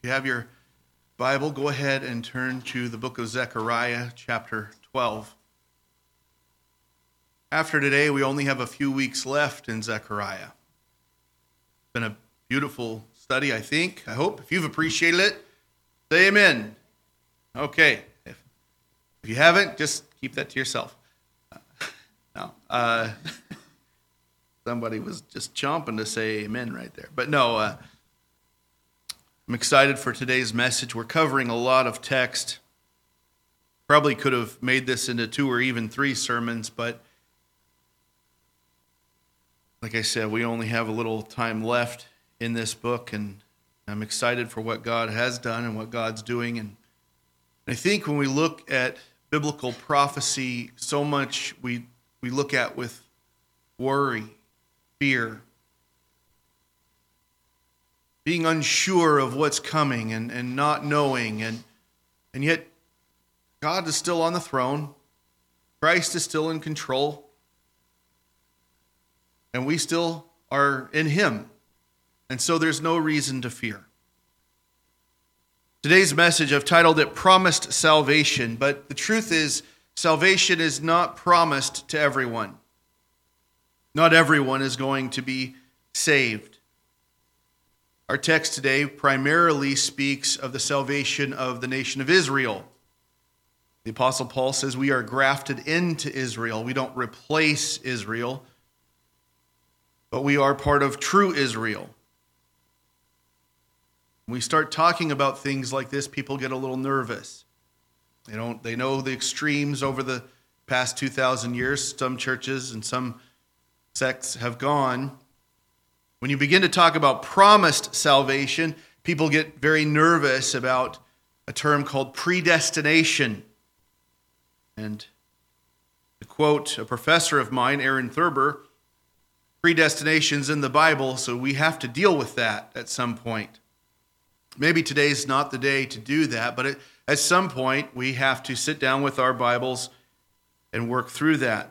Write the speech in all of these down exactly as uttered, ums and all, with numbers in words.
If you have your Bible, go ahead and turn to the book of Zechariah, chapter twelve. After today, we only have a few weeks left in Zechariah. It's been a beautiful study, I think. I hope. If you've appreciated it, say amen. Okay. If, if you haven't, just keep that to yourself. Uh, no. Uh, somebody was just chomping to say amen right there. But no, uh, I'm excited for today's message. We're covering a lot of text. Probably could have made this into two or even three sermons, but like I said, we only have a little time left in this book, and I'm excited for what God has done and what God's doing. And I think when we look at biblical prophecy, so much we we look at with worry, fear, being unsure of what's coming and, and not knowing. And, and yet, God is still on the throne. Christ is still in control. And we still are in Him. And so there's no reason to fear. Today's message, I've titled it Promised Salvation. But the truth is, salvation is not promised to everyone. Not everyone is going to be saved. Our text today primarily speaks of the salvation of the nation of Israel. The Apostle Paul says we are grafted into Israel. We don't replace Israel, but we are part of true Israel. When we start talking about things like this, people get a little nervous. They don't. They know the extremes over the past two thousand years. Some churches and some sects have gone. When you begin to talk about promised salvation, people get very nervous about a term called predestination. And to quote a professor of mine, Aaron Thurber, predestination's in the Bible, so we have to deal with that at some point. Maybe today's not the day to do that, but at some point we have to sit down with our Bibles and work through that.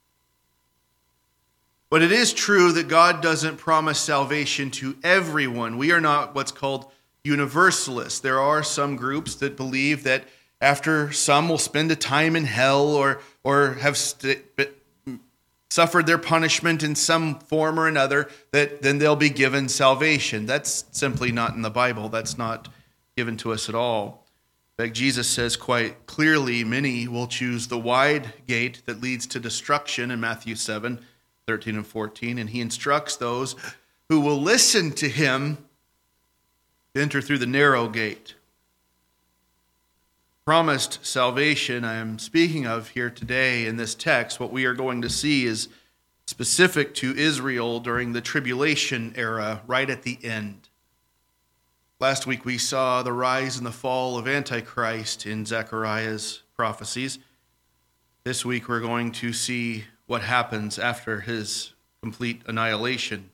But it is true that God doesn't promise salvation to everyone. We are not what's called universalists. There are some groups that believe that after some will spend a time in hell or or have st- suffered their punishment in some form or another, that then they'll be given salvation. That's simply not in the Bible. That's not given to us at all. In fact, Jesus says quite clearly, many will choose the wide gate that leads to destruction in Matthew seven, thirteen and fourteen, and he instructs those who will listen to him to enter through the narrow gate. Promised salvation I am speaking of here today in this text, what we are going to see is specific to Israel during the tribulation era, right at the end. Last week we saw the rise and the fall of Antichrist in Zechariah's prophecies. This week we're going to see what happens after his complete annihilation.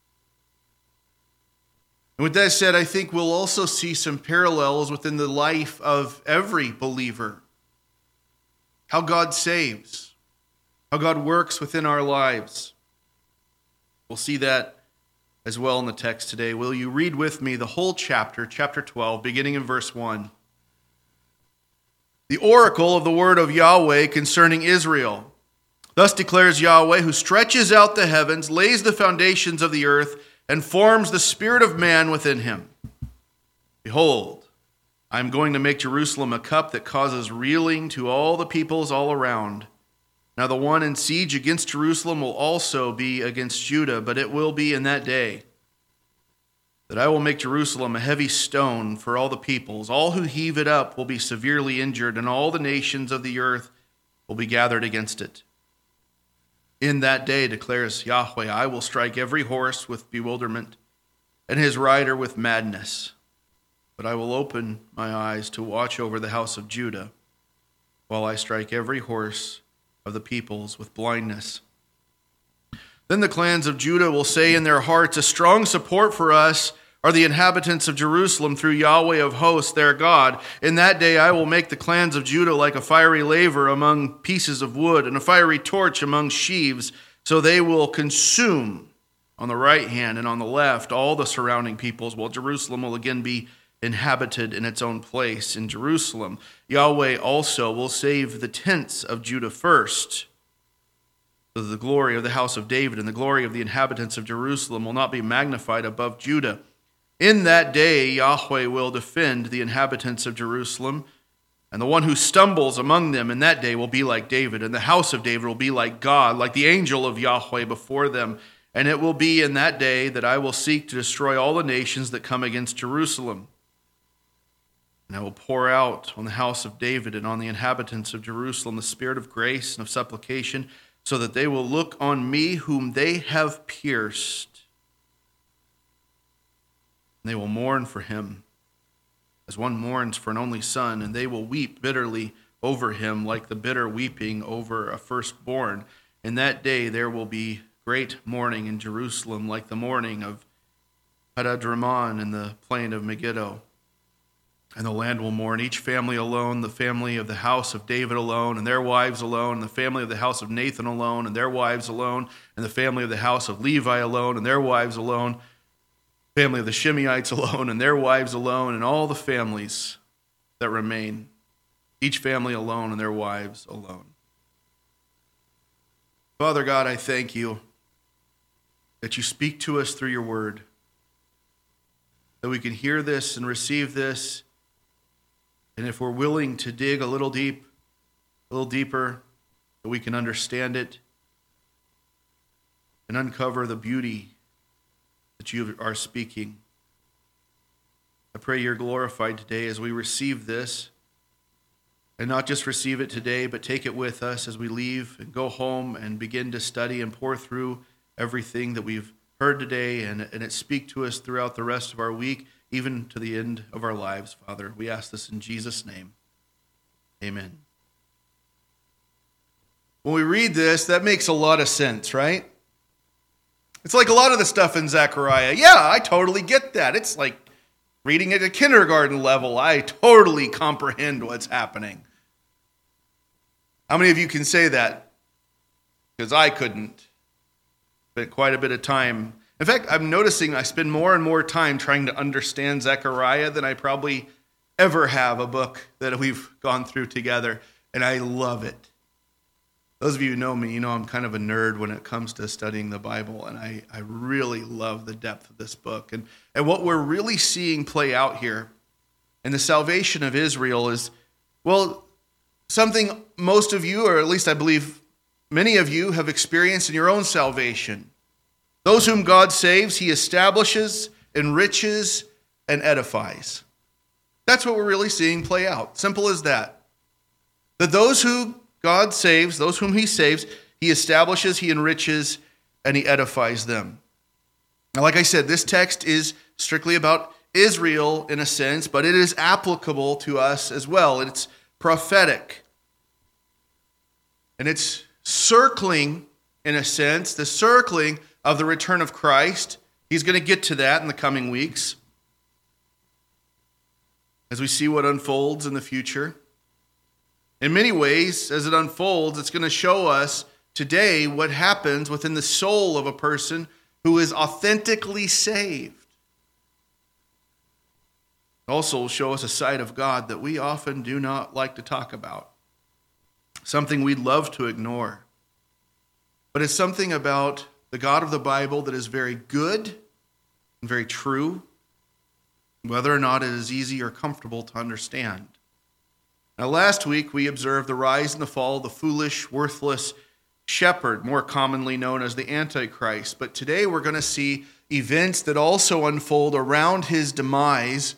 And with that said, I think we'll also see some parallels within the life of every believer. How God saves, how God works within our lives. We'll see that as well in the text today. Will you read with me the whole chapter, chapter twelve, beginning in verse one? The oracle of the word of Yahweh concerning Israel. Thus declares Yahweh, who stretches out the heavens, lays the foundations of the earth, and forms the spirit of man within him. Behold, I am going to make Jerusalem a cup that causes reeling to all the peoples all around. Now the one in siege against Jerusalem will also be against Judah, but it will be in that day that I will make Jerusalem a heavy stone for all the peoples. All who heave it up will be severely injured, and all the nations of the earth will be gathered against it. In that day, declares Yahweh, I will strike every horse with bewilderment and his rider with madness. But I will open my eyes to watch over the house of Judah while I strike every horse of the peoples with blindness. Then the clans of Judah will say in their hearts, a strong support for us are the inhabitants of Jerusalem through Yahweh of hosts, their God. In that day I will make the clans of Judah like a fiery laver among pieces of wood, and a fiery torch among sheaves, so they will consume on the right hand and on the left all the surrounding peoples, while Jerusalem will again be inhabited in its own place in Jerusalem. Yahweh also will save the tents of Judah first, so that the glory of the house of David and the glory of the inhabitants of Jerusalem will not be magnified above Judah. In that day Yahweh will defend the inhabitants of Jerusalem, and the one who stumbles among them in that day will be like David, and the house of David will be like God, like the angel of Yahweh before them. And it will be in that day that I will seek to destroy all the nations that come against Jerusalem. And I will pour out on the house of David and on the inhabitants of Jerusalem the spirit of grace and of supplication, so that they will look on me whom they have pierced. And they will mourn for him as one mourns for an only son, and they will weep bitterly over him like the bitter weeping over a firstborn. In that day there will be great mourning in Jerusalem, like the mourning of Hadadrimmon in the plain of Megiddo. And the land will mourn, each family alone, the family of the house of David alone, and their wives alone, and the family of the house of Nathan alone, and their wives alone, and the family of the house of Levi alone, and their wives alone, family of the Shimeites alone, and their wives alone, and all the families that remain, each family alone and their wives alone. Father God, I thank you that you speak to us through your word, that we can hear this and receive this. And if we're willing to dig a little deep, a little deeper, that we can understand it and uncover the beauty that you are speaking. I pray you're glorified today as we receive this, and not just receive it today, but take it with us as we leave and go home and begin to study and pour through everything that we've heard today, and, and it speak to us throughout the rest of our week, even to the end of our lives, Father. We ask this in Jesus' name. Amen. When we read this, that makes a lot of sense, right? It's like a lot of the stuff in Zechariah. Yeah, I totally get that. It's like reading at a kindergarten level. I totally comprehend what's happening. How many of you can say that? Because I couldn't. Spent quite a bit of time. In fact, I'm noticing I spend more and more time trying to understand Zechariah than I probably ever have a book that we've gone through together, and I love it. Those of you who know me, you know I'm kind of a nerd when it comes to studying the Bible, and I, I really love the depth of this book. And, and what we're really seeing play out here in the salvation of Israel is, well, something most of you, or at least I believe many of you, have experienced in your own salvation. Those whom God saves, he establishes, enriches, and edifies. That's what we're really seeing play out. Simple as that. That those who God saves, those whom he saves, he establishes, he enriches, and he edifies them. Now, like I said, this text is strictly about Israel in a sense, but it is applicable to us as well. It's prophetic. And it's circling, in a sense, the circling of the return of Christ. He's going to get to that in the coming weeks as we see what unfolds in the future. In many ways, as it unfolds, it's going to show us today what happens within the soul of a person who is authentically saved. It also will show us a side of God that we often do not like to talk about, something we'd love to ignore. But it's something about the God of the Bible that is very good and very true, whether or not it is easy or comfortable to understand. Now, last week we observed the rise and the fall of the foolish, worthless shepherd, more commonly known as the Antichrist. But today we're going to see events that also unfold around his demise,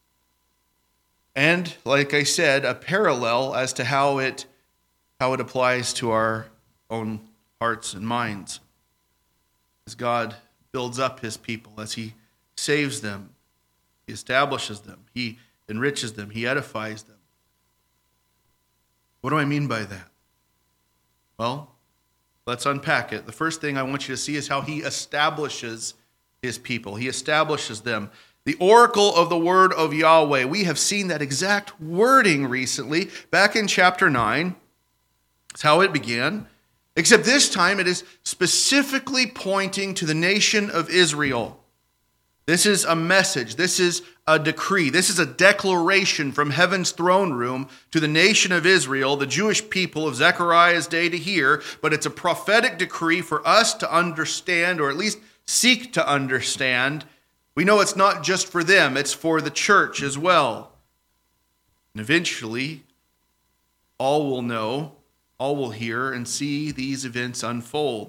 and, like I said, a parallel as to how it how it applies to our own hearts and minds. As God builds up his people, as he saves them, he establishes them, he enriches them, he edifies them. What do I mean by that? Well, let's unpack it. The first thing I want you to see is how he establishes his people. He establishes them. The oracle of the word of Yahweh. We have seen that exact wording recently, back in chapter nine. That's how it began. Except this time it is specifically pointing to the nation of Israel. This is a message. This is a decree. This is a declaration from heaven's throne room to the nation of Israel, the Jewish people of Zechariah's day to hear, but it's a prophetic decree for us to understand, or at least seek to understand. We know it's not just for them, it's for the church as well. And eventually, all will know, all will hear and see these events unfold.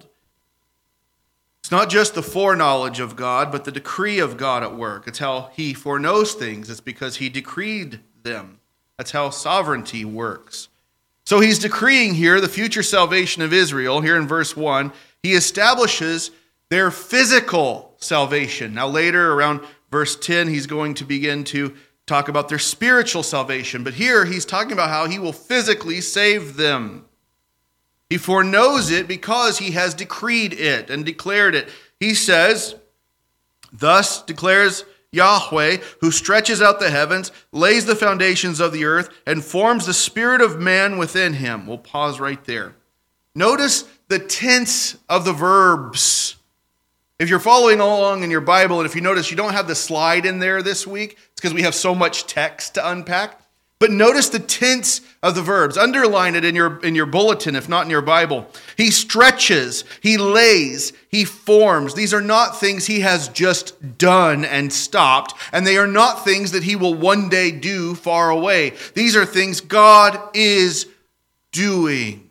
It's not just the foreknowledge of God, but the decree of God at work. It's how he foreknows things. It's because he decreed them. That's how sovereignty works. So he's decreeing here the future salvation of Israel. Here in verse one, he establishes their physical salvation. Now later, around verse ten, he's going to begin to talk about their spiritual salvation. But here he's talking about how he will physically save them. He foreknows it because he has decreed it and declared it. He says, "Thus declares Yahweh, who stretches out the heavens, lays the foundations of the earth, and forms the spirit of man within him." We'll pause right there. Notice the tense of the verbs. If you're following along in your Bible, and if you notice you don't have the slide in there this week, it's because we have so much text to unpack. But notice the tense of the verbs. Underline it in your, in your bulletin, if not in your Bible. He stretches, he lays, he forms. These are not things he has just done and stopped, and they are not things that he will one day do far away. These are things God is doing.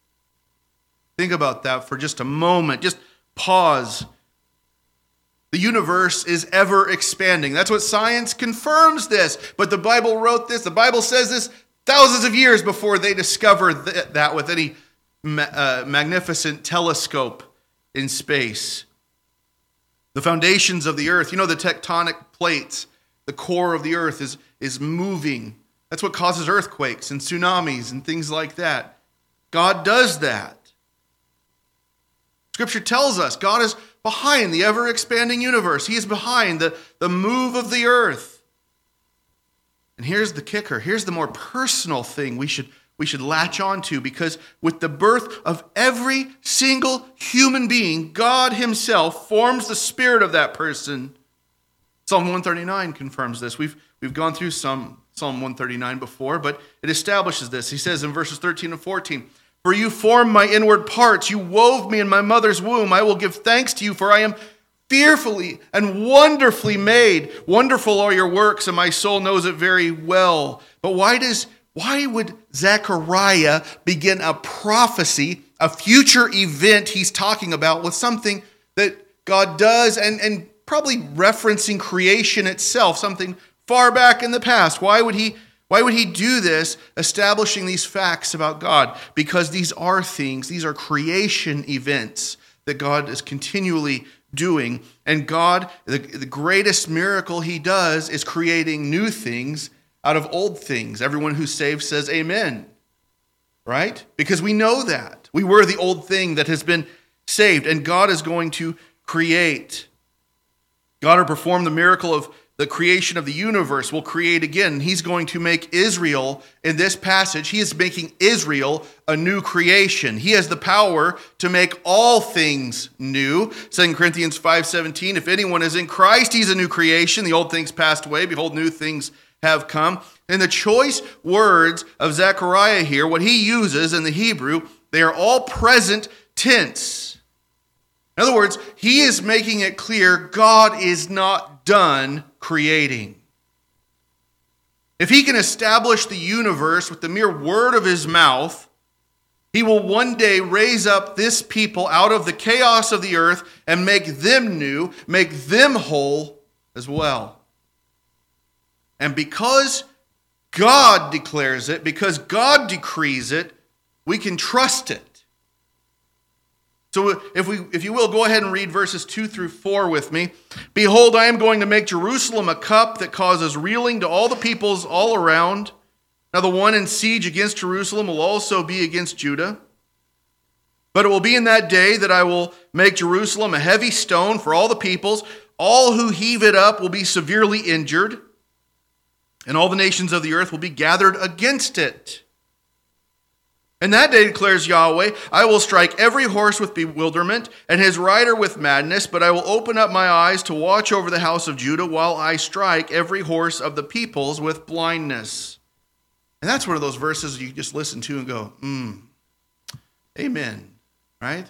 Think about that for just a moment. Just pause. The universe is ever expanding. That's what science confirms this. But the Bible wrote this. The Bible says this thousands of years before they discovered th- that with any ma- uh, magnificent telescope in space. The foundations of the earth, you know, the tectonic plates, the core of the earth is, is moving. That's what causes earthquakes and tsunamis and things like that. God does that. Scripture tells us God is behind the ever-expanding universe. He is behind the, the move of the earth. And here's the kicker. Here's the more personal thing we should, we should latch onto, because with the birth of every single human being, God himself forms the spirit of that person. Psalm one thirty-nine confirms this. We've, we've gone through some Psalm one thirty-nine before, but it establishes this. He says in verses thirteen and fourteen, "For you formed my inward parts. You wove me in my mother's womb. I will give thanks to you, for I am fearfully and wonderfully made. Wonderful are your works, and my soul knows it very well." But why does why would Zechariah begin a prophecy, a future event he's talking about, with something that God does, and, and probably referencing creation itself, something far back in the past? Why would he Why would he do this, establishing these facts about God? Because these are things, these are creation events that God is continually doing. And God, the, the greatest miracle he does is creating new things out of old things. Everyone who's saved says amen, right? Because we know that. We were the old thing that has been saved, and God is going to create. God will perform the miracle of the creation of the universe, will create again. He's going to make Israel, in this passage, he is making Israel a new creation. He has the power to make all things new. Second Corinthians five seventeen, "If anyone is in Christ, he's a new creation. The old things passed away. Behold, new things have come." And the choice words of Zechariah here, what he uses in the Hebrew, they are all present tense. In other words, he is making it clear God is not done creating. If he can establish the universe with the mere word of his mouth, he will one day raise up this people out of the chaos of the earth and make them new, make them whole as well. And because God declares it, because God decrees it, we can trust it. So if we, if you will, go ahead and read verses two through four with me. "Behold, I am going to make Jerusalem a cup that causes reeling to all the peoples all around. Now the one in siege against Jerusalem will also be against Judah. But it will be in that day that I will make Jerusalem a heavy stone for all the peoples. All who heave it up will be severely injured, and all the nations of the earth will be gathered against it. And that day, declares Yahweh, I will strike every horse with bewilderment and his rider with madness, but I will open up my eyes to watch over the house of Judah while I strike every horse of the peoples with blindness. And that's one of those verses you just listen to and go, hmm, amen, right?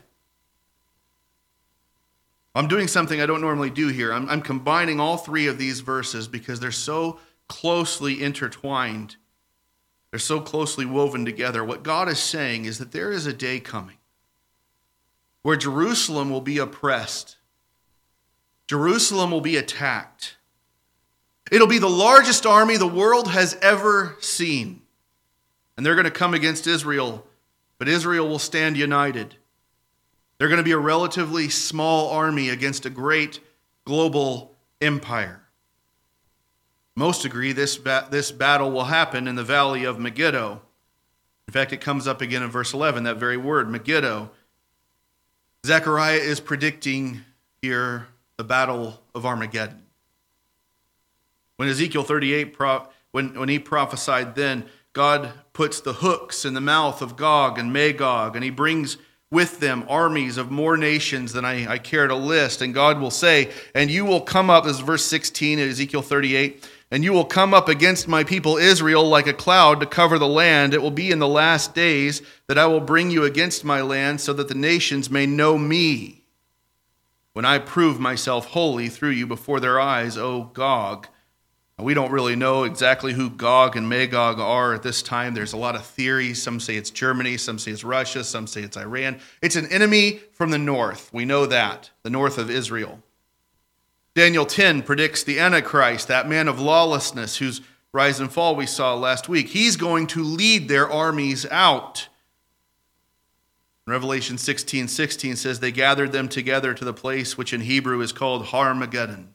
I'm doing something I don't normally do here. I'm, I'm combining all three of these verses because they're so closely intertwined. They're so closely woven together. What God is saying is that there is a day coming where Jerusalem will be oppressed. Jerusalem will be attacked. It'll be the largest army the world has ever seen. And they're going to come against Israel, but Israel will stand united. They're going to be a relatively small army against a great global empire. Most agree this, ba- this battle will happen in the valley of Megiddo. In fact, it comes up again in verse eleven, that very word, Megiddo. Zechariah is predicting here the battle of Armageddon. When Ezekiel thirty-eight, pro- when, when he prophesied then, God puts the hooks in the mouth of Gog and Magog, and he brings with them armies of more nations than I, I care to list. And God will say, and you will come up, this is verse sixteen in Ezekiel thirty-eight, and you will come up against my people Israel like a cloud to cover the land. It will be in the last days that I will bring you against my land so that the nations may know me when I prove myself holy through you before their eyes, O Gog. Now, we don't really know exactly who Gog and Magog are at this time. There's a lot of theories. Some say it's Germany, some say it's Russia, some say it's Iran. It's an enemy from the north. We know that, the north of Israel. Daniel ten predicts the Antichrist, that man of lawlessness whose rise and fall we saw last week. He's going to lead their armies out. Revelation sixteen sixteen says, they gathered them together to the place which in Hebrew is called Harmageddon.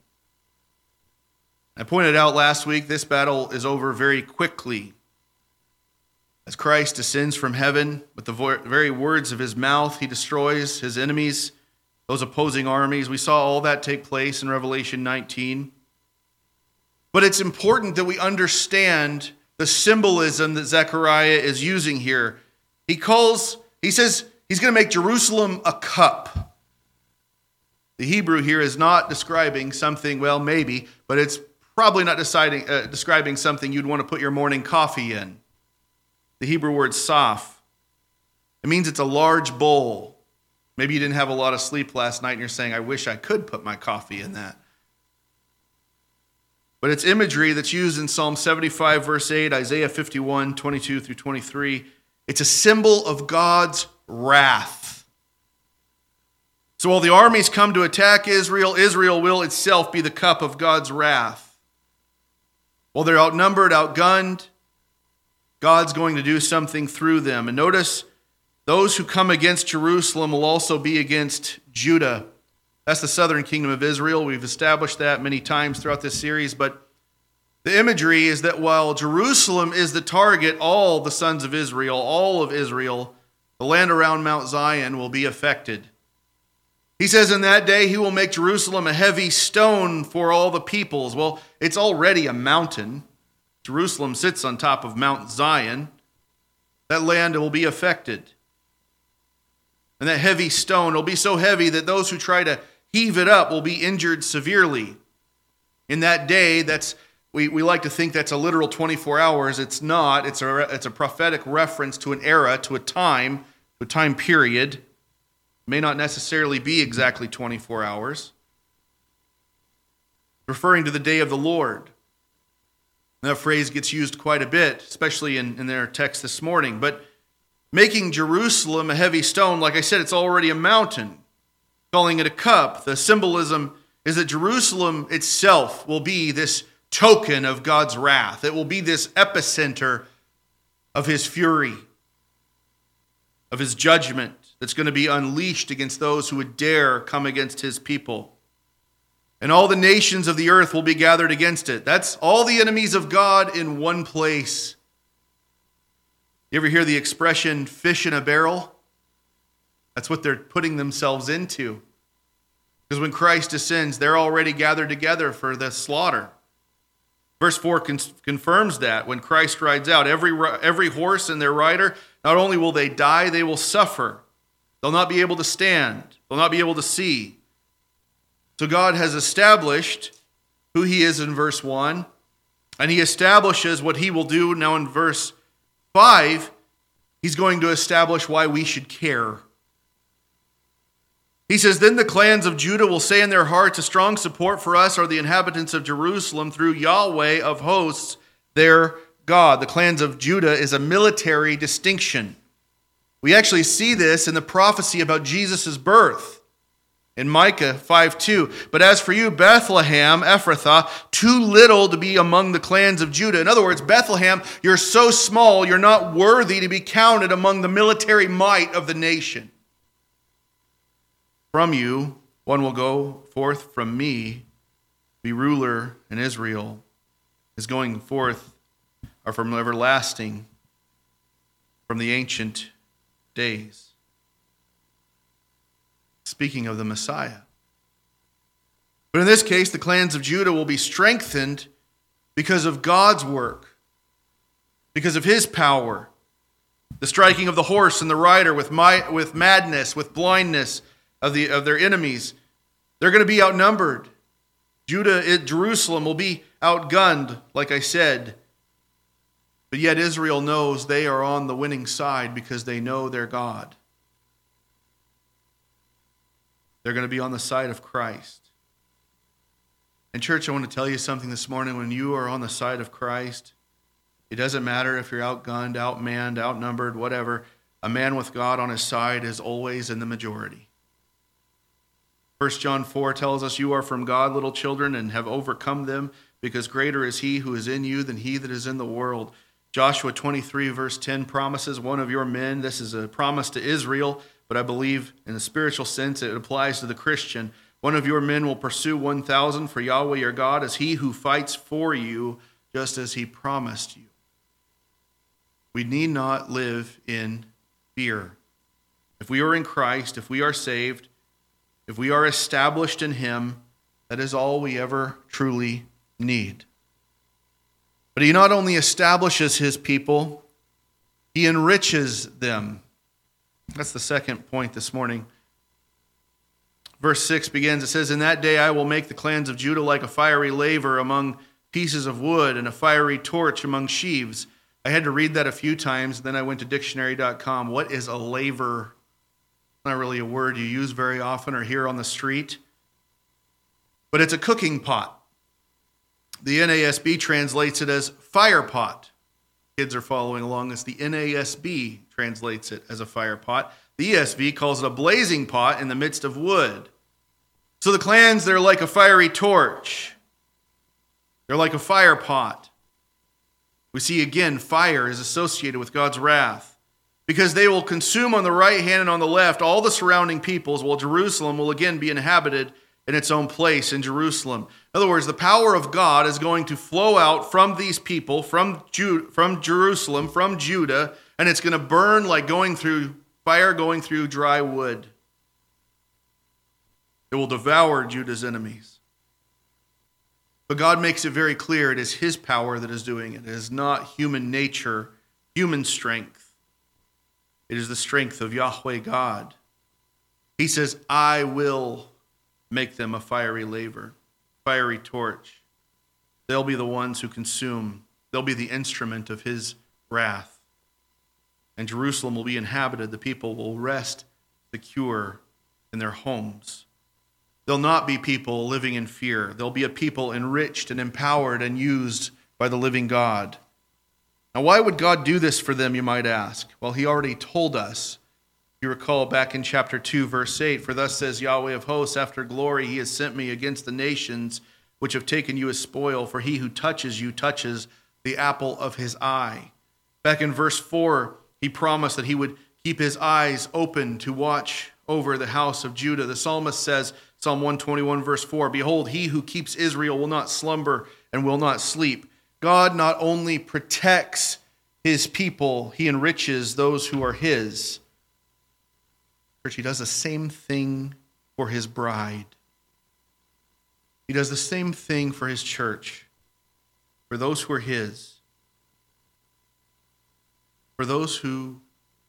I pointed out last week, this battle is over very quickly. As Christ descends from heaven with the very words of his mouth, he destroys his enemies, those opposing armies. We saw all that take place in Revelation nineteen. But it's important that we understand the symbolism that Zechariah is using here. He calls, he says he's going to make Jerusalem a cup. The Hebrew here is not describing something, well, maybe, but it's probably not deciding, uh, describing something you'd want to put your morning coffee in. The Hebrew word saf. It means it's a large bowl. Maybe you didn't have a lot of sleep last night and you're saying, I wish I could put my coffee in that. But it's imagery that's used in Psalm seventy-five, verse eight, Isaiah fifty-one, twenty-two through twenty-three. It's a symbol of God's wrath. So while the armies come to attack Israel, Israel will itself be the cup of God's wrath. While they're outnumbered, outgunned, God's going to do something through them. And notice, those who come against Jerusalem will also be against Judah. That's the southern kingdom of Israel. We've established that many times throughout this series. But the imagery is that while Jerusalem is the target, all the sons of Israel, all of Israel, the land around Mount Zion will be affected. He says in that day he will make Jerusalem a heavy stone for all the peoples. Well, it's already a mountain. Jerusalem sits on top of Mount Zion. That land will be affected. And that heavy stone will be so heavy that those who try to heave it up will be injured severely. In that day, that's we, we like to think that's a literal twenty-four hours. It's not. It's a, it's a prophetic reference to an era, to a time, to a time period. It may not necessarily be exactly twenty-four hours. Referring to the day of the Lord. That phrase gets used quite a bit, especially in, in their text this morning. But making Jerusalem a heavy stone, like I said, it's already a mountain. Calling it a cup, the symbolism is that Jerusalem itself will be this token of God's wrath. It will be this epicenter of his fury, of his judgment that's going to be unleashed against those who would dare come against his people. And all the nations of the earth will be gathered against it. That's all the enemies of God in one place. You ever hear the expression, fish in a barrel? That's what they're putting themselves into. Because when Christ descends, they're already gathered together for the slaughter. Verse four con- confirms that. When Christ rides out, every, every horse and their rider not only will they die, they will suffer. They'll not be able to stand. They'll not be able to see. So God has established who he is in verse one, and he establishes what he will do now in verse five. He's going to establish why we should care. He says, then the clans of Judah will say in their hearts, a strong support for us are the inhabitants of Jerusalem through Yahweh of hosts, their God. The clans of Judah is a military distinction. We actually see this in the prophecy about Jesus' birth in Micah five two. But as for you, Bethlehem, Ephrathah, too little to be among the clans of Judah. In other words, Bethlehem, you're so small, you're not worthy to be counted among the military might of the nation. From you, one will go forth from me, be ruler in Israel. His going forth are from everlasting, from the ancient days. Speaking of the Messiah. But in this case, the clans of Judah will be strengthened because of God's work, because of his power. The striking of the horse and the rider with might, with madness, with blindness of the of their enemies. They're going to be outnumbered. Judah, it, Jerusalem will be outgunned, like I said. But yet Israel knows they are on the winning side because they know their God. They're going to be on the side of Christ. And church, I want to tell you something this morning. When you are on the side of Christ, it doesn't matter if you're outgunned, outmanned, outnumbered, whatever. A man with God on his side is always in the majority. First John four tells us, you are from God, little children, and have overcome them, because greater is he who is in you than he that is in the world. Joshua twenty-three, verse ten promises one of your men. This is a promise to Israel, but I believe in the spiritual sense it applies to the Christian. One of your men will pursue one thousand, for Yahweh your God is he who fights for you, just as he promised you. We need not live in fear. If we are in Christ, if we are saved, if we are established in him, that is all we ever truly need. But he not only establishes his people, he enriches them. That's the second point this morning. Verse six begins, it says, in that day I will make the clans of Judah like a fiery laver among pieces of wood and a fiery torch among sheaves. I had to read that a few times, then I went to dictionary dot com. What is a laver? Not really a word you use very often or hear on the street, but it's a cooking pot. The N A S B translates it as fire pot. Kids are following along as the N A S B translates it as a fire pot. The E S V calls it a blazing pot in the midst of wood. So the clans, they're like a fiery torch. They're like a fire pot. We see again, fire is associated with God's wrath, because they will consume on the right hand and on the left all the surrounding peoples, while Jerusalem will again be inhabited in its own place in Jerusalem. In other words, the power of God is going to flow out from these people, from Ju- from Jerusalem, from Judah, and it's going to burn like going through fire going through dry wood. It will devour Judah's enemies. But God makes it very clear it is his power that is doing it. It is not human nature, human strength. It is the strength of Yahweh God. He says, I will make them a fiery laver, fiery torch. They'll be the ones who consume. They'll be the instrument of his wrath. And Jerusalem will be inhabited. The people will rest secure in their homes. They'll not be people living in fear. They'll be a people enriched and empowered and used by the living God. Now, why would God do this for them, you might ask? Well, he already told us. You recall back in chapter two, verse eight, for thus says Yahweh of hosts, after glory he has sent me against the nations which have taken you as spoil, for he who touches you touches the apple of his eye. Back in verse four, he promised that he would keep his eyes open to watch over the house of Judah. The psalmist says, Psalm one twenty-one, verse four, behold, he who keeps Israel will not slumber and will not sleep. God not only protects his people, he enriches those who are his. Church, he does the same thing for his bride. He does the same thing for his church, for those who are his, for those who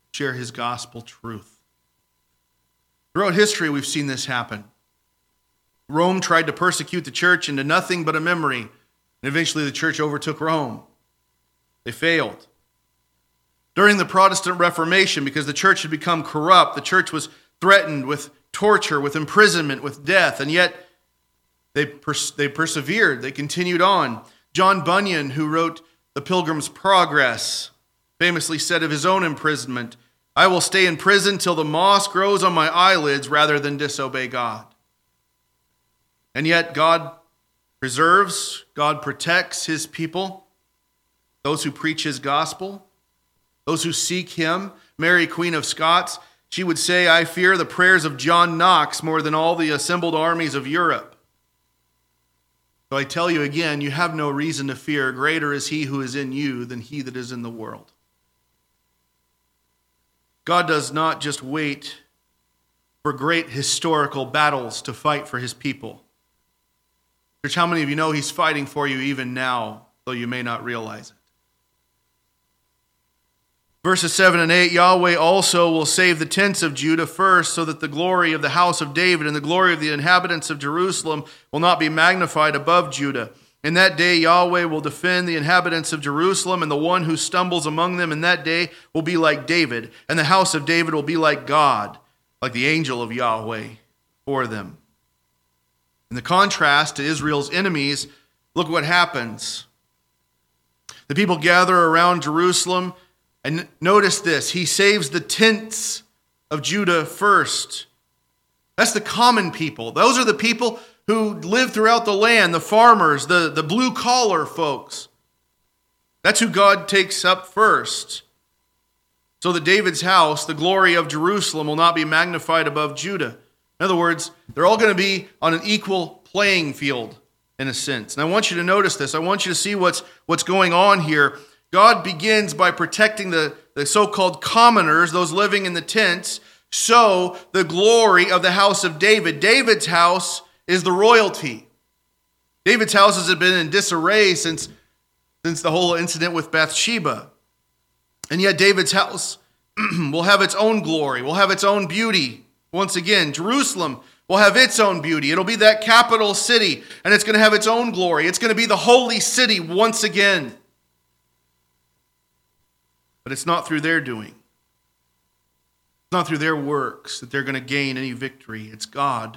share his gospel truth. Throughout history, we've seen this happen. Rome tried to persecute the church into nothing but a memory, and eventually the church overtook Rome. They failed. During the Protestant Reformation, because the church had become corrupt, the church was threatened with torture, with imprisonment, with death, and yet they, pers- they persevered. They continued on. John Bunyan, who wrote The Pilgrim's Progress, famously said of his own imprisonment, "I will stay in prison till the moss grows on my eyelids rather than disobey God." And yet God preserves, God protects his people, those who preach his gospel, those who seek him. Mary, Queen of Scots, she would say, "I fear the prayers of John Knox more than all the assembled armies of Europe." So I tell you again, you have no reason to fear. Greater is he who is in you than he that is in the world. God does not just wait for great historical battles to fight for his people. Church, how many of you know he's fighting for you even now, though you may not realize it? Verses seven and eight, Yahweh also will save the tents of Judah first, so that the glory of the house of David and the glory of the inhabitants of Jerusalem will not be magnified above Judah. In that day Yahweh will defend the inhabitants of Jerusalem, and the one who stumbles among them in that day will be like David, and the house of David will be like God, like the angel of Yahweh for them. In the contrast to Israel's enemies, look what happens. The people gather around Jerusalem, and notice this, he saves the tents of Judah first. That's the common people. Those are the people who live throughout the land, the farmers, the, the blue-collar folks. That's who God takes up first. So that David's house, the glory of Jerusalem, will not be magnified above Judah. In other words, they're all going to be on an equal playing field, in a sense. And I want you to notice this. I want you to see what's, what's going on here. God begins by protecting the, the so-called commoners, those living in the tents, so the glory of the house of David. David's house is the royalty. David's house has been in disarray since, since the whole incident with Bathsheba. And yet David's house will have its own glory, will have its own beauty. Once again, Jerusalem will have its own beauty. It'll be that capital city, and it's going to have its own glory. It's going to be the holy city once again. But it's not through their doing. It's not through their works that they're going to gain any victory. It's God.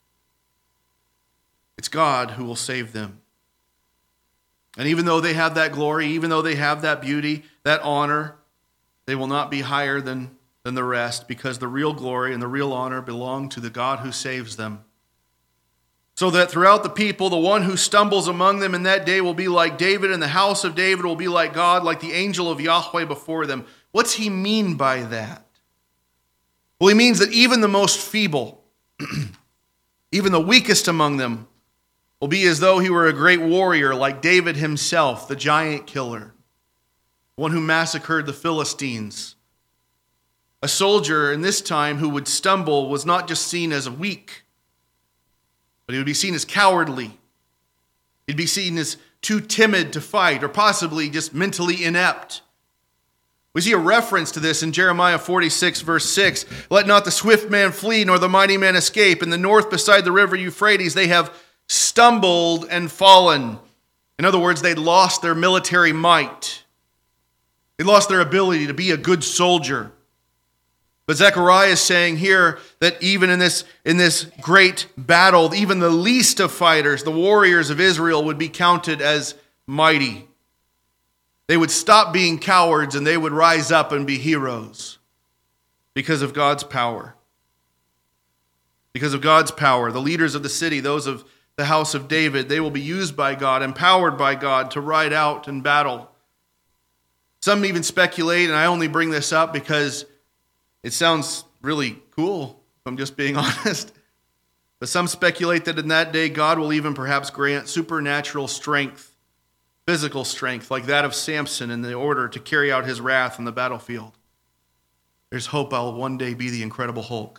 It's God who will save them. And even though they have that glory, even though they have that beauty, that honor, they will not be higher than, than the rest, because the real glory and the real honor belong to the God who saves them. So that throughout the people, the one who stumbles among them in that day will be like David, and the house of David will be like God, like the angel of Yahweh before them. What's he mean by that? Well, he means that even the most feeble, even the weakest among them, will be as though he were a great warrior like David himself, the giant killer, one who massacred the Philistines. A soldier in this time who would stumble was not just seen as weak, but he would be seen as cowardly. He'd be seen as too timid to fight, or possibly just mentally inept. We see a reference to this in Jeremiah forty-six, verse six. "Let not the swift man flee, nor the mighty man escape. In the north beside the river Euphrates, they have stumbled and fallen." In other words, they'd lost their military might. They lost their ability to be a good soldier. But Zechariah is saying here that even in this, in this great battle, even the least of fighters, the warriors of Israel, would be counted as mighty. They would stop being cowards and they would rise up and be heroes because of God's power. Because of God's power, the leaders of the city, those of the house of David, they will be used by God, empowered by God to ride out in battle. Some even speculate, and I only bring this up because it sounds really cool, if I'm just being honest. But some speculate that in that day, God will even perhaps grant supernatural strength, physical strength, like that of Samson, in the order to carry out his wrath on the battlefield. There's hope I'll one day be the Incredible Hulk.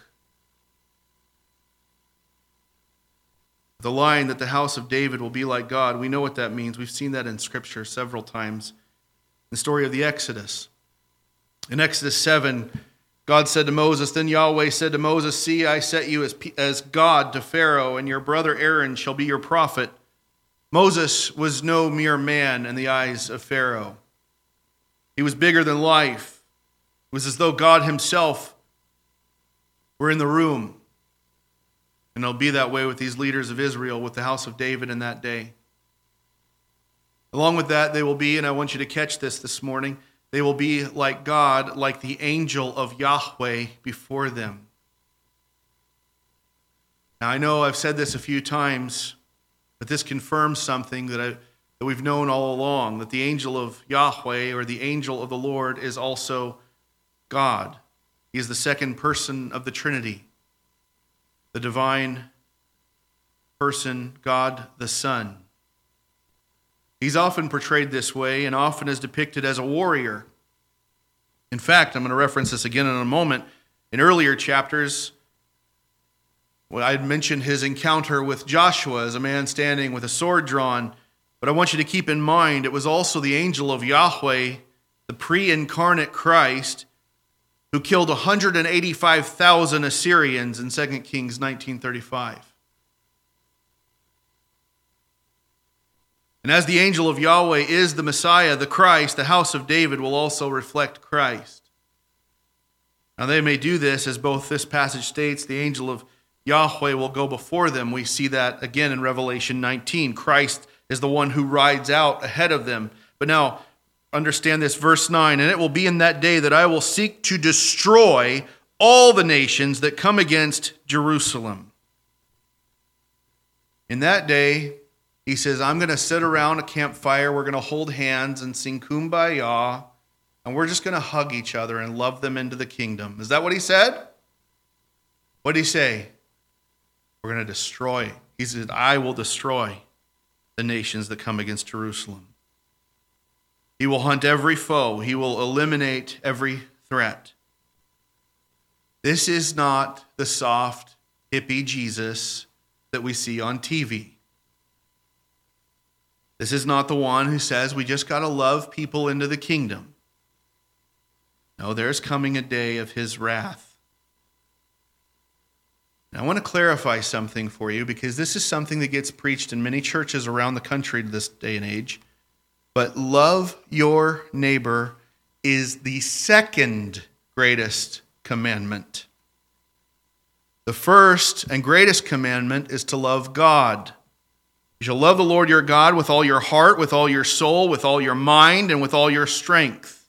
The line that the house of David will be like God, we know what that means. We've seen that in Scripture several times. The story of the Exodus. In Exodus seven, God said to Moses, then Yahweh said to Moses, see, I set you as, as God to Pharaoh, and your brother Aaron shall be your prophet. Moses was no mere man in the eyes of Pharaoh. He was bigger than life. It was as though God himself were in the room. And it'll be that way with these leaders of Israel, with the house of David in that day. Along with that, they will be, and I want you to catch this this morning, they will be like God, like the angel of Yahweh before them. Now, I know I've said this a few times, but this confirms something that, I, that we've known all along, that the angel of Yahweh, or the angel of the Lord, is also God. He is the second person of the Trinity, the divine person, God the Son. He's often portrayed this way and often is depicted as a warrior. In fact, I'm going to reference this again in a moment. In earlier chapters, well, I had mentioned his encounter with Joshua as a man standing with a sword drawn. But I want you to keep in mind, it was also the angel of Yahweh, the pre-incarnate Christ, who killed one hundred eighty-five thousand Assyrians in Second Kings nineteen thirty-five. And as the angel of Yahweh is the Messiah, the Christ, the house of David will also reflect Christ. Now they may do this, as both this passage states, the angel of Yahweh will go before them. We see that again in Revelation nineteen. Christ is the one who rides out ahead of them. But now, understand this, verse nine, and it will be in that day that I will seek to destroy all the nations that come against Jerusalem. In that day, he says, I'm going to sit around a campfire, we're going to hold hands and sing Kumbaya, and we're just going to hug each other and love them into the kingdom. Is that what he said? What did he say? We're going to destroy. He said, I will destroy the nations that come against Jerusalem. He will hunt every foe. He will eliminate every threat. This is not the soft, hippie Jesus that we see on T V. This is not the one who says we just got to love people into the kingdom. No, there's coming a day of his wrath. Now, I want to clarify something for you, because this is something that gets preached in many churches around the country this day and age. But love your neighbor is the second greatest commandment. The first and greatest commandment is to love God. You shall love the Lord your God with all your heart, with all your soul, with all your mind, and with all your strength.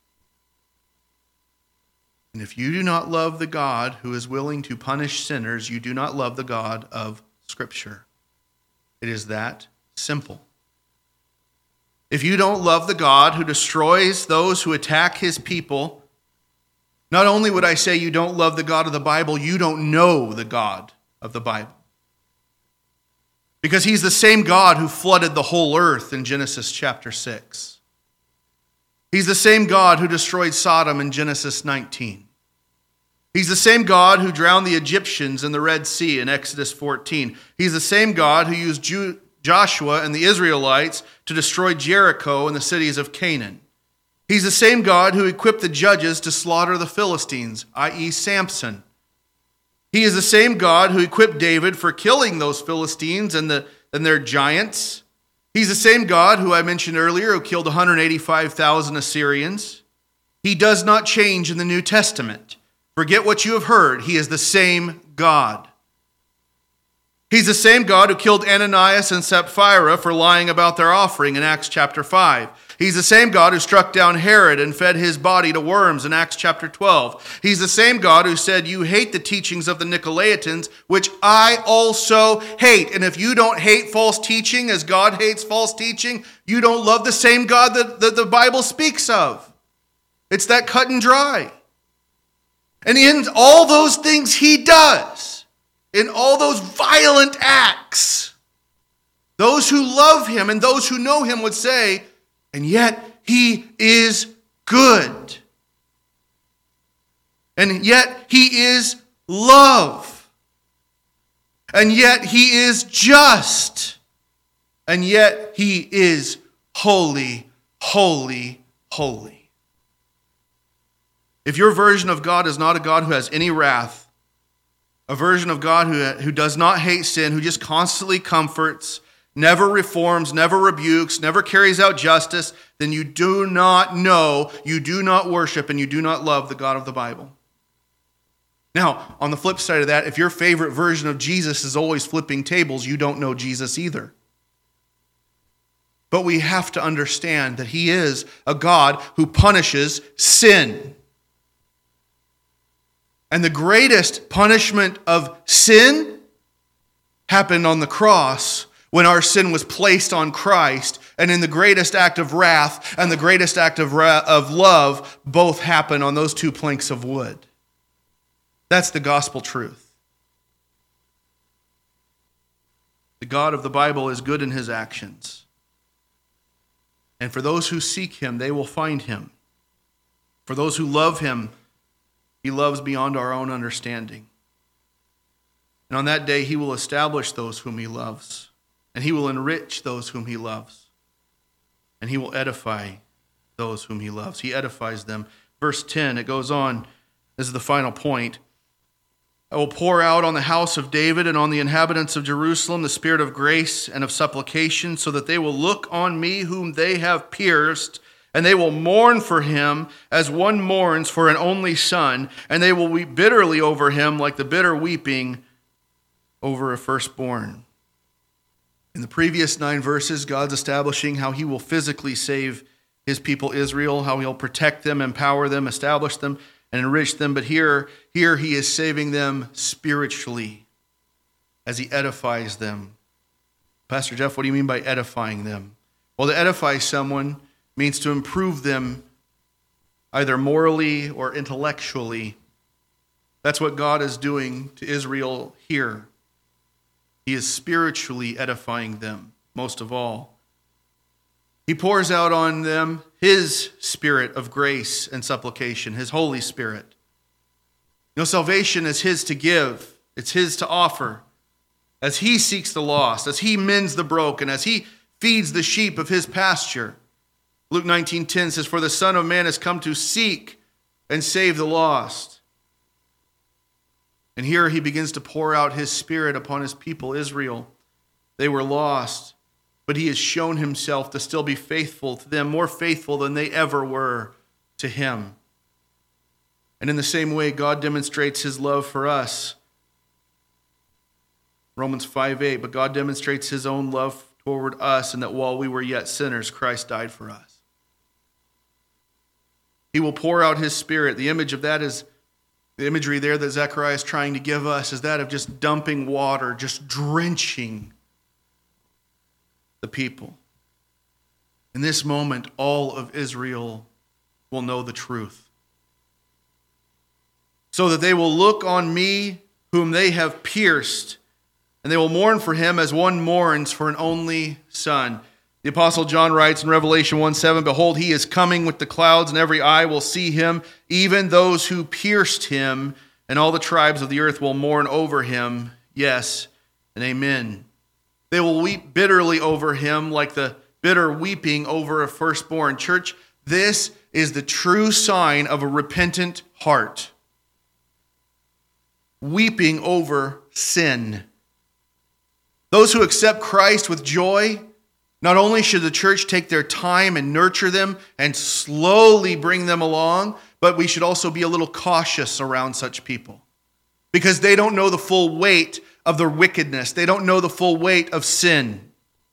And if you do not love the God who is willing to punish sinners, you do not love the God of Scripture. It is that simple. If you don't love the God who destroys those who attack his people, not only would I say you don't love the God of the Bible, you don't know the God of the Bible. Because he's the same God who flooded the whole earth in Genesis chapter six. He's the same God who destroyed Sodom in Genesis nineteen. He's the same God who drowned the Egyptians in the Red Sea in Exodus fourteen. He's the same God who used Ju- Joshua and the Israelites to destroy Jericho and the cities of Canaan. He's the same God who equipped the judges to slaughter the Philistines, that is. Samson. He is the same God who equipped David for killing those Philistines and, the, and their giants. He's the same God who I mentioned earlier who killed one hundred eighty-five thousand Assyrians. He does not change in the New Testament. Forget what you have heard. He is the same God. He's the same God who killed Ananias and Sapphira for lying about their offering in Acts chapter five. He's the same God who struck down Herod and fed his body to worms in Acts chapter twelve. He's the same God who said, you hate the teachings of the Nicolaitans, which I also hate. And if you don't hate false teaching as God hates false teaching, you don't love the same God that, that the Bible speaks of. It's that cut and dry. And in all those things he does, in all those violent acts, those who love him and those who know him would say, and yet he is good. And yet he is love. And yet he is just. And yet he is holy, holy, holy. If your version of God is not a God who has any wrath, a version of God who, who does not hate sin, who just constantly comforts, never reforms, never rebukes, never carries out justice, then you do not know, you do not worship, and you do not love the God of the Bible. Now, on the flip side of that, if your favorite version of Jesus is always flipping tables, you don't know Jesus either. But we have to understand that he is a God who punishes sin. And the greatest punishment of sin happened on the cross when our sin was placed on Christ. And in the greatest act of wrath and the greatest act of, ra- of love, both happen on those two planks of wood. That's the gospel truth. The God of the Bible is good in his actions. And for those who seek him, they will find him. For those who love him, he loves beyond our own understanding. And on that day, he will establish those whom he loves. And he will enrich those whom he loves. And he will edify those whom he loves. He edifies them. Verse ten, it goes on. This is the final point. I will pour out on the house of David and on the inhabitants of Jerusalem the spirit of grace and of supplication, so that they will look on me whom they have pierced, and they will mourn for him as one mourns for an only son, and they will weep bitterly over him like the bitter weeping over a firstborn. In the previous nine verses, God's establishing how he will physically save his people Israel, how he'll protect them, empower them, establish them, and enrich them. But here, here he is saving them spiritually as he edifies them. Pastor Jeff, what do you mean by edifying them? Well, to edify someone means to improve them either morally or intellectually. That's what God is doing to Israel here. He is spiritually edifying them, most of all. He pours out on them his spirit of grace and supplication, his Holy Spirit. You know, salvation is his to give. It's his to offer. As he seeks the lost, as he mends the broken, as he feeds the sheep of his pasture. Luke nineteen ten says, "For the Son of Man has come to seek and save the lost." And here he begins to pour out his spirit upon his people, Israel. They were lost, but he has shown himself to still be faithful to them, more faithful than they ever were to him. And in the same way, God demonstrates his love for us. Romans five eight, but God demonstrates his own love toward us, and that while we were yet sinners, Christ died for us. He will pour out his spirit. The image of that is, the imagery there that Zechariah is trying to give us is that of just dumping water, just drenching the people. In this moment, all of Israel will know the truth. So that they will look on me whom they have pierced, and they will mourn for him as one mourns for an only son. The Apostle John writes in Revelation one seven, "Behold, he is coming with the clouds, and every eye will see him, even those who pierced him, and all the tribes of the earth will mourn over him. Yes, and amen." They will weep bitterly over him like the bitter weeping over a firstborn. Church, this is the true sign of a repentant heart. Weeping over sin. Those who accept Christ with joy, not only should the church take their time and nurture them and slowly bring them along, but we should also be a little cautious around such people, because they don't know the full weight of their wickedness. They don't know the full weight of sin.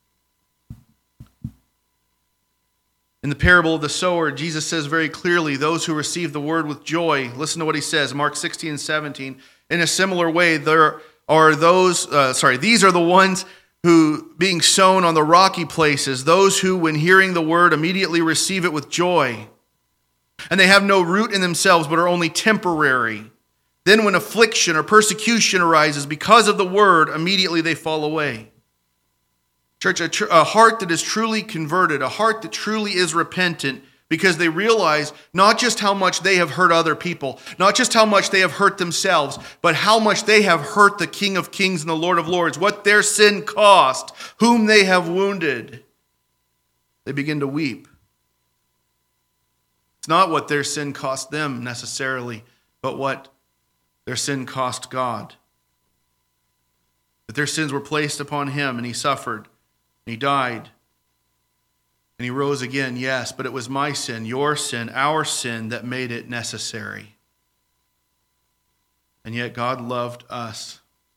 In the parable of the sower, Jesus says very clearly, those who receive the word with joy, listen to what he says, Mark sixteen and seventeen. In a similar way, there are those, uh, sorry, these are the ones who, being sown on the rocky places, those who, when hearing the word, immediately receive it with joy. And they have no root in themselves, but are only temporary. Then when affliction or persecution arises because of the word, immediately they fall away. Church, a, tr- a heart that is truly converted, a heart that truly is repentant, because they realize not just how much they have hurt other people, not just how much they have hurt themselves, but how much they have hurt the King of Kings and the Lord of Lords, what their sin cost, whom they have wounded. They begin to weep. It's not what their sin cost them necessarily, but what their sin cost God. That their sins were placed upon him, and he suffered, and he died, and he rose again, yes, but it was my sin, your sin, our sin that made it necessary. And yet God loved us,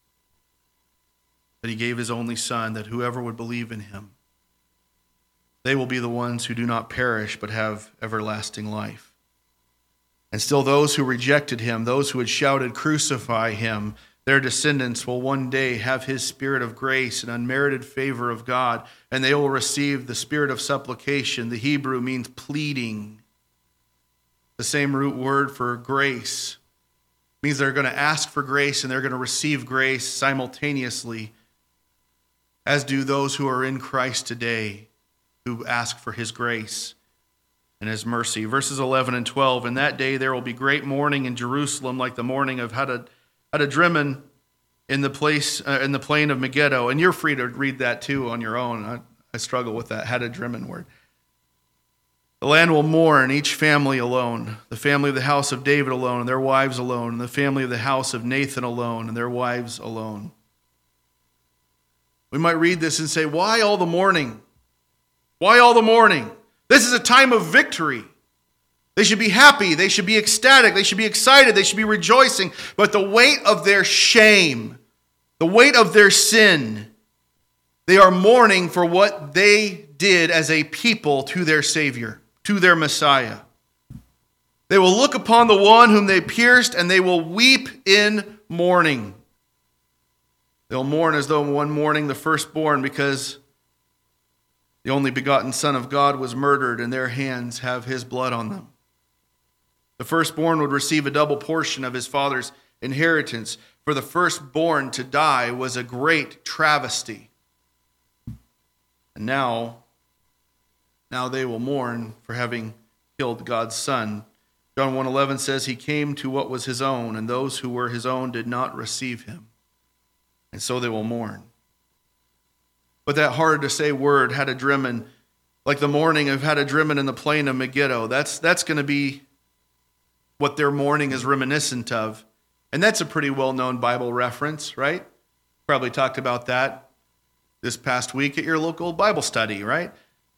that he gave his only Son, that whoever would believe in him, they will be the ones who do not perish but have everlasting life. And still those who rejected him, those who had shouted, "Crucify him," their descendants will one day have his spirit of grace and unmerited favor of God, and they will receive the spirit of supplication. The Hebrew means pleading. The same root word for grace means they're going to ask for grace and they're going to receive grace simultaneously, as do those who are in Christ today, who ask for his grace and his mercy. Verses eleven and twelve, "In that day there will be great mourning in Jerusalem, like the mourning of Hadadrimmon in the place uh, in the plain of Megiddo." And you're free to read that too on your own. I, I struggle with that Hadadrimmon word. "The land will mourn, each family alone, the family of the house of David alone, and their wives alone, and the family of the house of Nathan alone, and their wives alone." We might read this and say, why all the mourning? Why all the mourning? This is a time of victory. They should be happy. They should be ecstatic. They should be excited. They should be rejoicing. But the weight of their shame, the weight of their sin, they are mourning for what they did as a people to their Savior, to their Messiah. They will look upon the one whom they pierced, and they will weep in mourning. They'll mourn as though one mourning the firstborn, because the only begotten Son of God was murdered, and their hands have his blood on them. The firstborn would receive a double portion of his father's inheritance. For the firstborn to die was a great travesty. And now, now they will mourn for having killed God's Son. John one eleven says, "He came to what was his own, and those who were his own did not receive him. And so they will mourn." But that hard-to-say word, Hadadrimmon, like the mourning of Hadadrimmon in the plain of Megiddo, that's, that's going to be what their mourning is reminiscent of. And that's a pretty well-known Bible reference, right? Probably talked about that this past week at your local Bible study, right?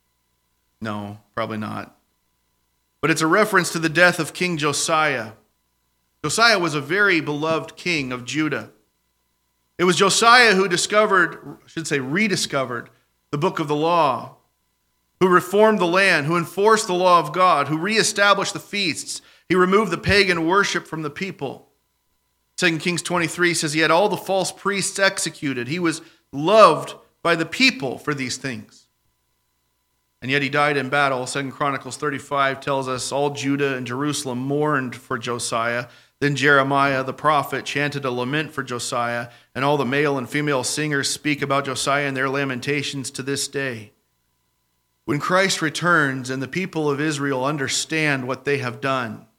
No, probably not. But it's a reference to the death of King Josiah. Josiah was a very beloved king of Judah. It was Josiah who discovered, I should say rediscovered, the book of the law, who reformed the land, who enforced the law of God, who reestablished the feasts. He removed the pagan worship from the people. Second Kings twenty-three says he had all the false priests executed. He was loved by the people for these things. And yet he died in battle. Second Chronicles thirty-five tells us all Judah and Jerusalem mourned for Josiah. Then Jeremiah the prophet chanted a lament for Josiah, and all the male and female singers speak about Josiah in their lamentations to this day. When Christ returns and the people of Israel understand what they have done,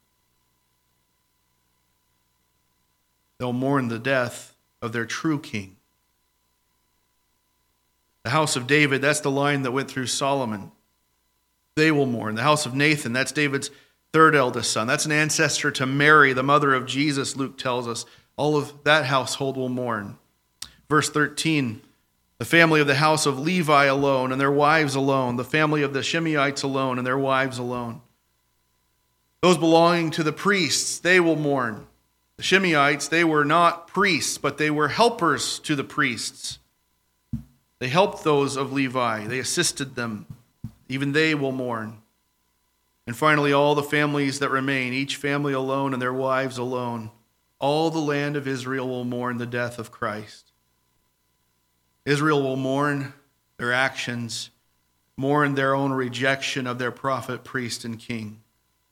they'll mourn the death of their true king. The house of David, that's the line that went through Solomon. They will mourn. The house of Nathan, that's David's third eldest son. That's an ancestor to Mary, the mother of Jesus, Luke tells us. All of that household will mourn. Verse thirteen, the family of the house of Levi alone and their wives alone. The family of the Shimeites alone and their wives alone. Those belonging to the priests, they will mourn. The Shimeites, they were not priests, but they were helpers to the priests. They helped those of Levi. They assisted them. Even they will mourn. And finally, all the families that remain, each family alone and their wives alone, all the land of Israel will mourn the death of Christ. Israel will mourn their actions, mourn their own rejection of their prophet, priest, and king.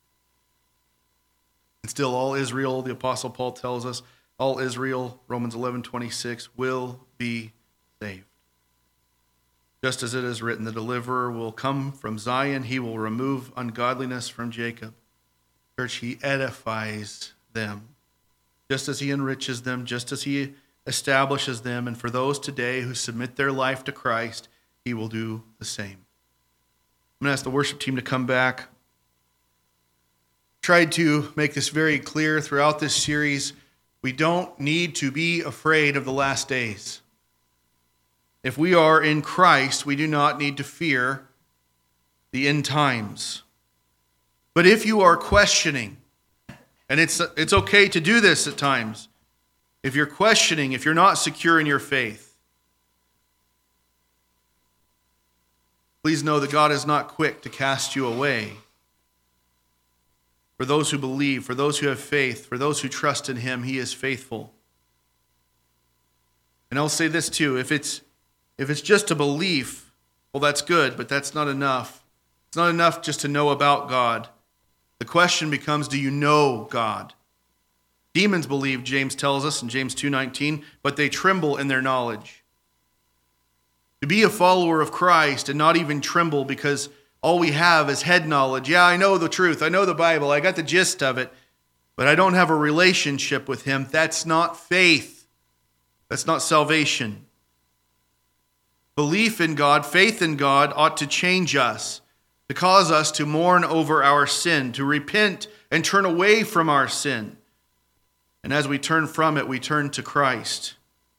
And still all Israel, the Apostle Paul tells us, all Israel, Romans eleven twenty-six, will be saved. Just as it is written, the deliverer will come from Zion. He will remove ungodliness from Jacob. Church, he edifies them. Just as he enriches them, just as he establishes them. And for those today who submit their life to Christ, he will do the same. I'm going to ask the worship team to come back. tried to make this very clear throughout this series. We don't need to be afraid of the last days. If we are in Christ, we do not need to fear the end times. But if you are questioning, and it's it's okay to do this at times, if you're questioning, if you're not secure in your faith, please know that God is not quick to cast you away. For those who believe, for those who have faith, for those who trust in Him, He is faithful. And I'll say this too, if it's if it's just a belief, well, that's good, but that's not enough. It's not enough just to know about God. The question becomes, do you know God? Demons believe, James tells us in James two nineteen, but they tremble in their knowledge. To be a follower of Christ and not even tremble because all we have is head knowledge. Yeah, I know the truth. I know the Bible. I got the gist of it, but I don't have a relationship with Him. That's not faith. That's not salvation. Belief in God, faith in God ought to change us, to cause us to mourn over our sin, to repent and turn away from our sin. And as we turn from it, we turn to Christ.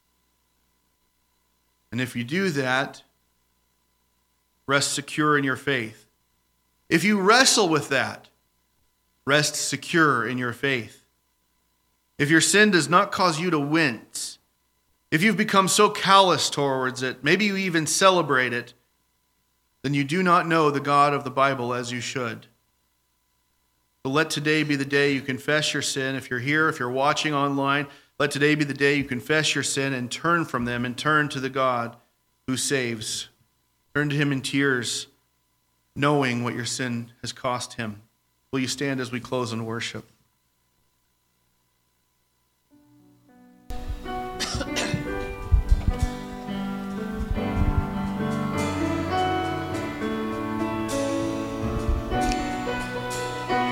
And if you do that, rest secure in your faith. If you wrestle with that, rest secure in your faith. If your sin does not cause you to wince, if you've become so callous towards it, maybe you even celebrate it, then you do not know the God of the Bible as you should. So let today be the day you confess your sin. If you're here, if you're watching online, let today be the day you confess your sin and turn from them and turn to the God who saves. Turn to Him in tears, knowing what your sin has cost Him. Will you stand as we close in worship?